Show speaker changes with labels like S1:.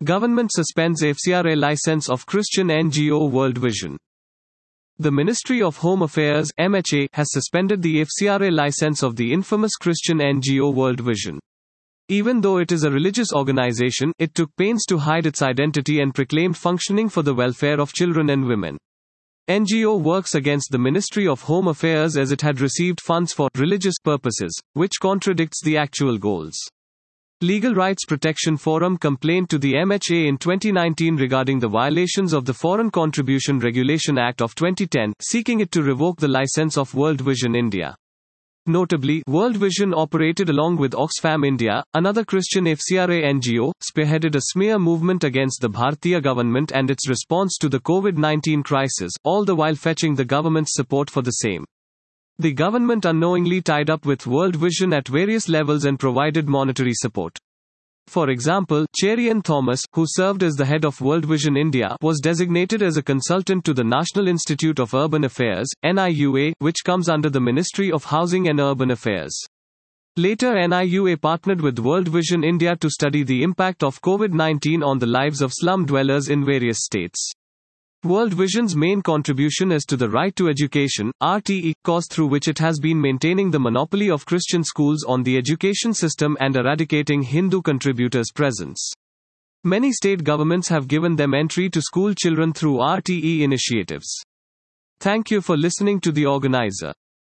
S1: Government suspends FCRA license of Christian NGO World Vision. The Ministry of Home Affairs (MHA) has suspended the FCRA license of the infamous Christian NGO World Vision. Even though it is a religious organization, it took pains to hide its identity and proclaimed functioning for the welfare of children and women. NGO works against the Ministry of Home Affairs as it had received funds for religious purposes, which contradicts the actual goals. Legal Rights Protection Forum complained to the MHA in 2019 regarding the violations of the Foreign Contribution Regulation Act of 2010, seeking it to revoke the license of World Vision India. Notably, World Vision operated along with Oxfam India, another Christian FCRA NGO, spearheaded a smear movement against the Bharatiya government and its response to the COVID-19 crisis, all the while fetching the government's support for the same. The government unknowingly tied up with World Vision at various levels and provided monetary support. For example, Cherian Thomas, who served as the head of World Vision India, was designated as a consultant to the National Institute of Urban Affairs, NIUA, which comes under the Ministry of Housing and Urban Affairs. Later, NIUA partnered with World Vision India to study the impact of COVID-19 on the lives of slum dwellers in various states. World Vision's main contribution is to the Right to Education, RTE, cause through which it has been maintaining the monopoly of Christian schools on the education system and eradicating Hindu contributors' presence. Many state governments have given them entry to school children through RTE initiatives. Thank you for listening to the organizer.